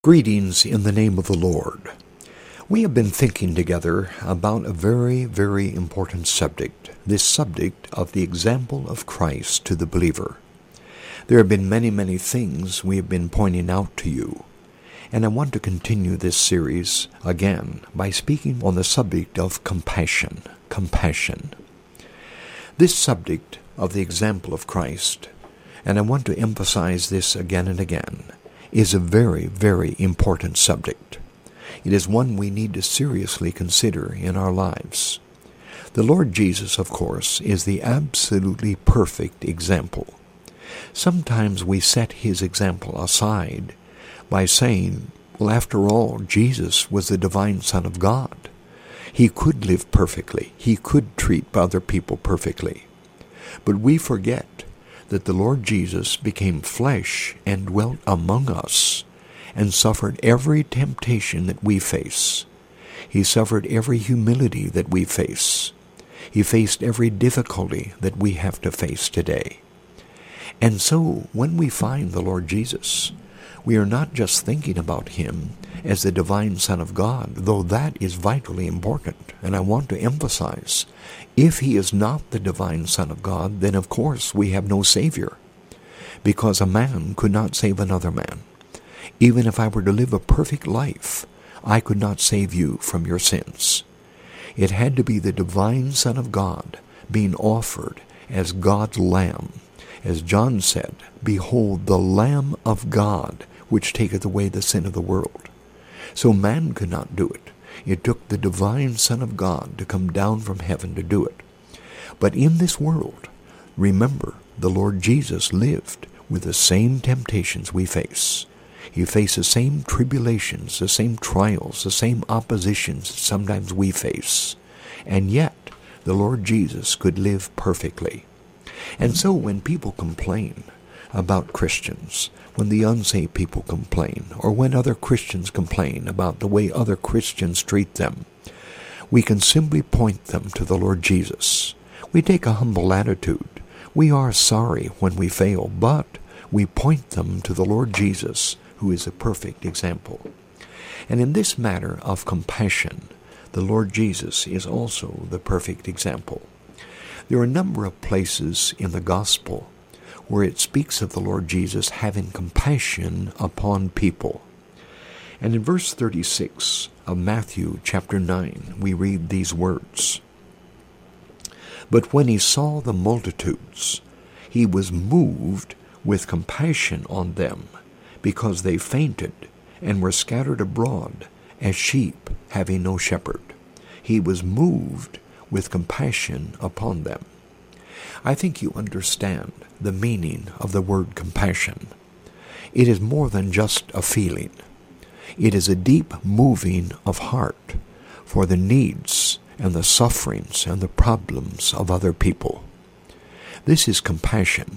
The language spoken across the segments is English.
Greetings in the name of the Lord. We have been thinking together about a very, very important subject, this subject of the example of Christ to the believer. There have been many, many things we have been pointing out to you, and I want to continue this series again by speaking on the subject of compassion. This subject of the example of Christ, and I want to emphasize this again and again, is a very, very important subject. It is one we need to seriously consider in our lives. The Lord Jesus, of course, is the absolutely perfect example. Sometimes we set his example aside by saying, well, after all, Jesus was the divine Son of God. He could live perfectly. He could treat other people perfectly. But we forget that the Lord Jesus became flesh and dwelt among us and suffered every temptation that we face. He suffered every humility that we face. He faced every difficulty that we have to face today. And so when we find the Lord Jesus, we are not just thinking about him as the divine Son of God, though that is vitally important. And I want to emphasize, if he is not the divine Son of God, then of course we have no Savior, because a man could not save another man. Even if I were to live a perfect life, I could not save you from your sins. It had to be the divine Son of God being offered as God's Lamb. As John said, "Behold, the Lamb of God, which taketh away the sin of the world." So man could not do it. It took the divine Son of God to come down from heaven to do it. But in this world, remember, the Lord Jesus lived with the same temptations we face. He faced the same tribulations, the same trials, the same oppositions that sometimes we face. And yet, the Lord Jesus could live perfectly. And so when people complain about Christians, when the unsaved people complain, or when other Christians complain about the way other Christians treat them, we can simply point them to the Lord Jesus. We take a humble attitude. We are sorry when we fail, but we point them to the Lord Jesus, who is a perfect example. And in this matter of compassion, the Lord Jesus is also the perfect example. There are a number of places in the gospel where it speaks of the Lord Jesus having compassion upon people. And in verse 36 of Matthew chapter 9, we read these words, "But when he saw the multitudes, he was moved with compassion on them, because they fainted and were scattered abroad as sheep having no shepherd." He was moved with compassion upon them. I think you understand the meaning of the word compassion. It is more than just a feeling. It is a deep moving of heart for the needs and the sufferings and the problems of other people. This is compassion.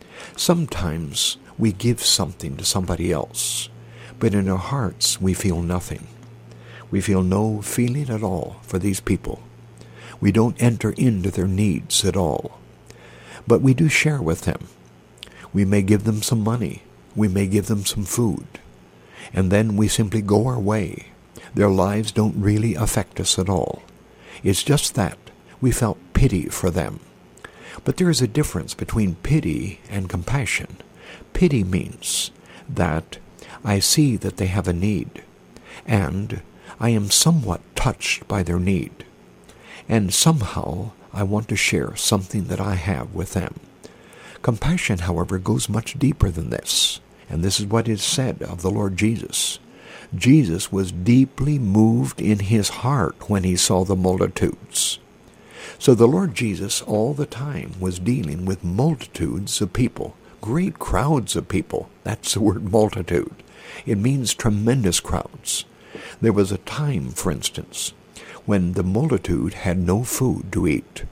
Sometimes we give something to somebody else, but in our hearts we feel nothing. We feel no feeling at all for these people. We don't enter into their needs at all. But we do share with them. We may give them some money. We may give them some food. And then we simply go our way. Their lives don't really affect us at all. It's just that we felt pity for them. But there is a difference between pity and compassion. Pity means that I see that they have a need, and I am somewhat touched by their need. And somehow I want to share something that I have with them. Compassion, however, goes much deeper than this. And this is what is said of the Lord Jesus. Jesus was deeply moved in his heart when he saw the multitudes. So the Lord Jesus all the time was dealing with multitudes of people, great crowds of people. That's the word multitude. It means tremendous crowds. There was a time, for instance, when the multitude had no food to eat.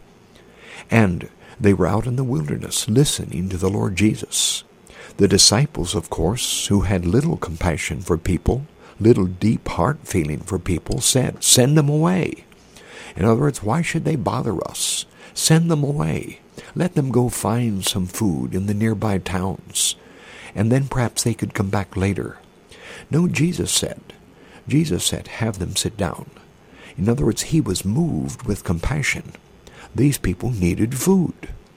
And they were out in the wilderness listening to the Lord Jesus. The disciples, of course, who had little compassion for people, little deep heart feeling for people, said, "Send them away." In other words, why should they bother us? Send them away. Let them go find some food in the nearby towns, and then perhaps they could come back later. No, Jesus said, have them sit down. In other words, he was moved with compassion. These people needed food.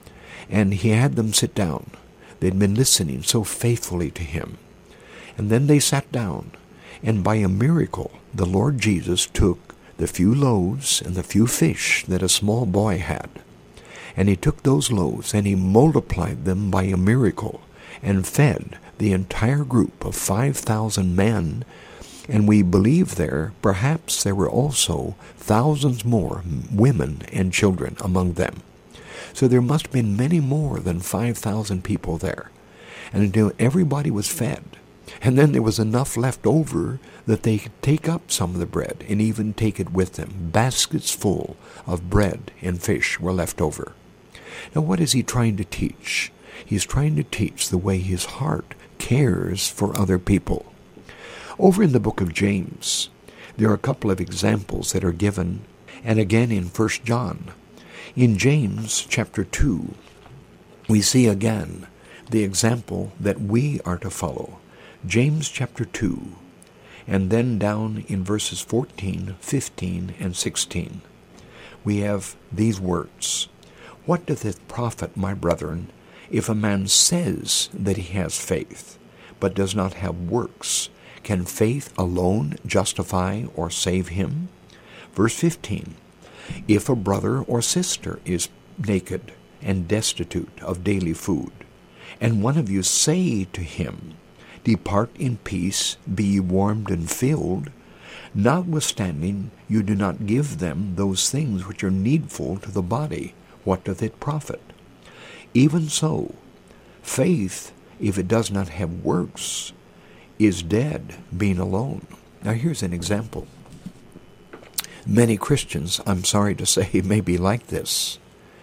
And he had them sit down. They'd been listening so faithfully to him. And then they sat down. And by a miracle, the Lord Jesus took the few loaves and the few fish that a small boy had. And he took those loaves and he multiplied them by a miracle and fed the entire group of 5,000 men. And we believe perhaps there were also thousands more women and children among them. So there must have been many more than 5,000 people there. And until everybody was fed, and then there was enough left over that they could take up some of the bread and even take it with them. Baskets full of bread and fish were left over. Now what is he trying to teach? He's trying to teach the way his heart cares for other people. Over in the book of James, there are a couple of examples that are given, and again in 1 John. In James chapter 2, we see again the example that we are to follow. James chapter 2, and then down in verses 14, 15, and 16, we have these words. What doth it profit, my brethren, if a man says that he has faith, but does not have works? Can faith alone justify or save him? Verse 15, if a brother or sister is naked and destitute of daily food, and one of you say to him, depart in peace, be ye warmed and filled, notwithstanding you do not give them those things which are needful to the body, what doth it profit? Even so, faith, if it does not have works, is dead, being alone. Now here's an example. Many Christians, I'm sorry to say, may be like this.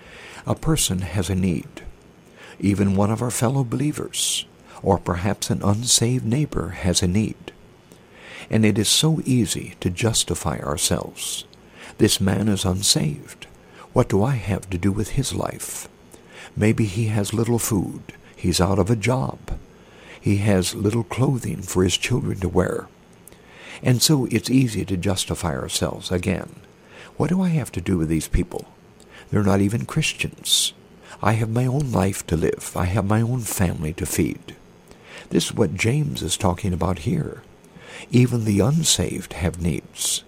A person has a need. Even one of our fellow believers, or perhaps an unsaved neighbor, has a need. And it is so easy to justify ourselves. This man is unsaved. What do I have to do with his life? Maybe he has little food. He's out of a job. He has little clothing for his children to wear. And so it's easy to justify ourselves again. What do I have to do with these people? They're not even Christians. I have my own life to live. I have my own family to feed. This is what James is talking about here. Even the unsaved have needs.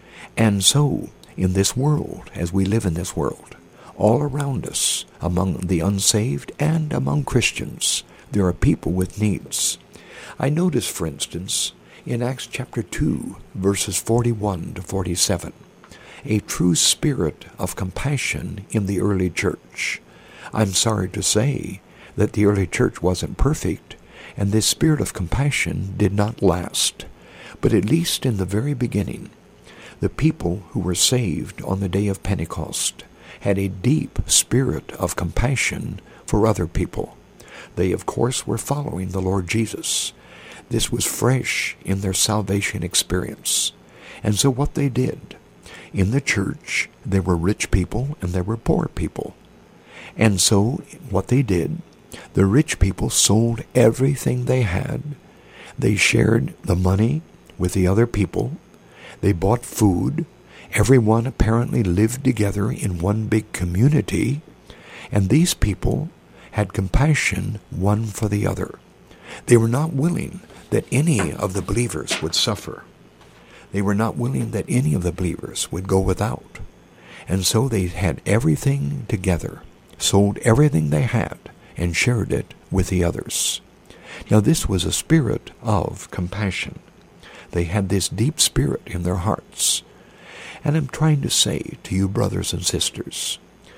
And so, in this world, as we live in this world, all around us, among the unsaved and among Christians, there are people with needs. I notice, for instance, in Acts chapter 2, verses 41 to 47, a true spirit of compassion in the early church. I'm sorry to say that the early church wasn't perfect, and this spirit of compassion did not last. But at least in the very beginning, the people who were saved on the day of Pentecost had a deep spirit of compassion for other people. They, of course, were following the Lord Jesus. This was fresh in their salvation experience. And so what they did, in the church, there were rich people and there were poor people. And so what they did, the rich people sold everything they had. They shared the money with the other people. They bought food. Everyone apparently lived together in one big community. And these people had compassion one for the other. They were not willing that any of the believers would suffer. They were not willing that any of the believers would go without. And so they had everything together, sold everything they had, and shared it with the others. Now this was a spirit of compassion. They had this deep spirit in their hearts. And I'm trying to say to you, brothers and sisters,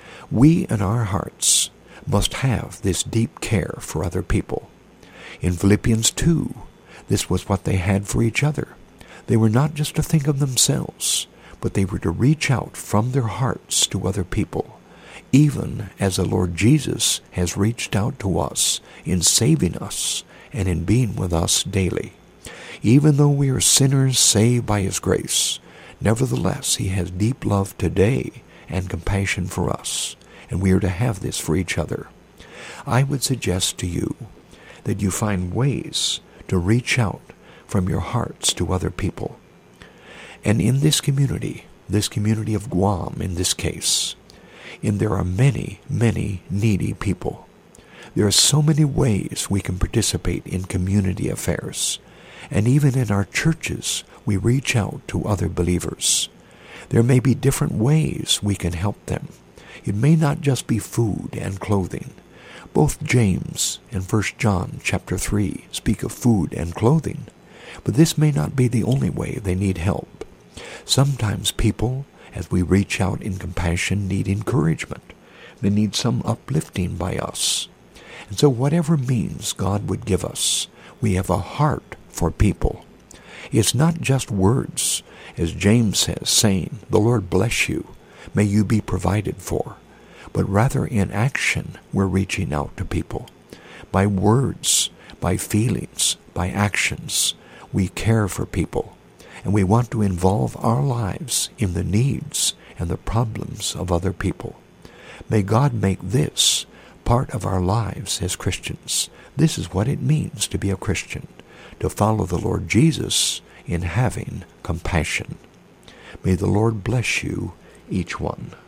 we in our hearts must have this deep care for other people. In Philippians 2, this was what they had for each other. They were not just to think of themselves, but they were to reach out from their hearts to other people, even as the Lord Jesus has reached out to us in saving us and in being with us daily. Even though we are sinners saved by His grace, nevertheless He has deep love today and compassion for us, and we are to have this for each other. I would suggest to you that you find ways to reach out from your hearts to other people. And in this community of Guam in this case, there are many, many needy people. There are so many ways we can participate in community affairs. And even in our churches, we reach out to other believers. There may be different ways we can help them. It may not just be food and clothing. Both James and 1 John chapter 3 speak of food and clothing, but this may not be the only way they need help. Sometimes people, as we reach out in compassion, need encouragement. They need some uplifting by us. And so whatever means God would give us, we have a heart for people. It's not just words, as James says, saying, "The Lord bless you, may you be provided for." But rather in action, we're reaching out to people. By words, by feelings, by actions, we care for people. And we want to involve our lives in the needs and the problems of other people. May God make this part of our lives as Christians. This is what it means to be a Christian, to follow the Lord Jesus in having compassion. May the Lord bless you, each one.